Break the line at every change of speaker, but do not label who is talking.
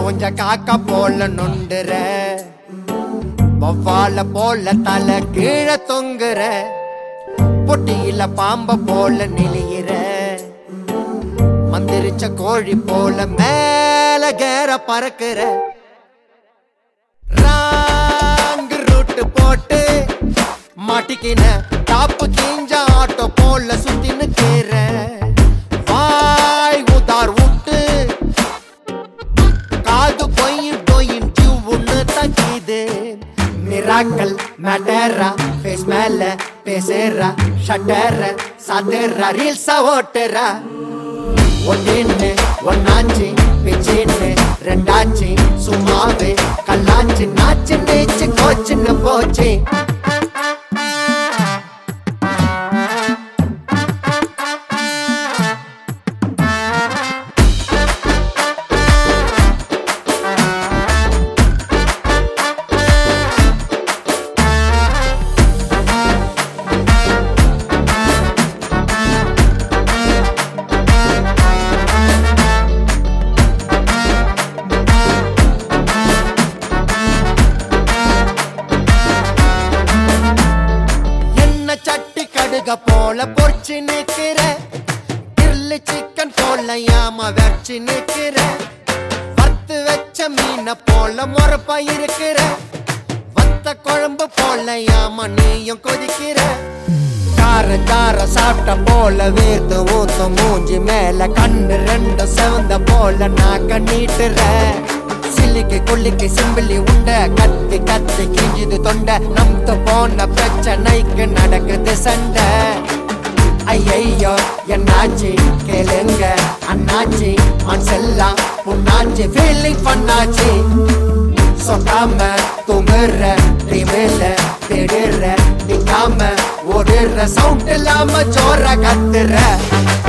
கொஞ்ச காக்கா போல நொண்டுற வவ்வால போல தலை கீழே தொங்குற பொட்டியில பாம்ப போல நெளியிற மந்திரிச்ச கோழி போல மேல கேர பறக்குற ராங்கு ரூட்டு போட்டு மாட்டிக்கின டாப்பு கீஞ்ச ஆட்டோ போல சுத்தின்னு கேற வாய் உதார் விட்டு காது கொயின் கொயின் ஜிவ்வுன்னு தக்கிது மிராக்கல் மேட்டரா ஃபேஸ் மேல பேசுறா ஷட்டர சாத்துறா ரீல்ஸா ஓட்டுறா ஒன்னு ஒன்னாச்சு பிச்சின்னு ரெண்டாச்சு சும்மாவே கல்லாச்சு நாச்சு நேச்சு கோச்சுன்னு போச்சு போல பொறிச்சு நிக்கிற கிரில்லு சிக்கன் போல யாம வச்சு நிக்கிற வறுத்து வச்ச மீன போல முறப்பா இருக்கிற வத்த குழம்பு போல யாம நீயும் கொதிக்கிற கார கார சாப்பிட்ட போல வேர்த்து ஊத்து மூஞ்சி மேல கண்ணு ரெண்டு செவந்த போல நாக்க நீட்டுற சில்லிக்கு குள்ளிக்கு சிம்பிளி உண்ட கத்தி கத்தி கிஞ்சுது தொண்ட நம்து போன பிரச்சனைக்கு நடக்குது சண்டை ஐயோ என்னாச்சு கேளுங்க அண்ணாச்சி மனசெல்லாம் புண்ணாச்சு ஃபீலிங் பண்ணாச்சு சொல்லாம தூங்குற ட்ரீமில் தேடுற நிக்காம ஓடுற சவுண்ட் இல்லாம ஜோர கத்துற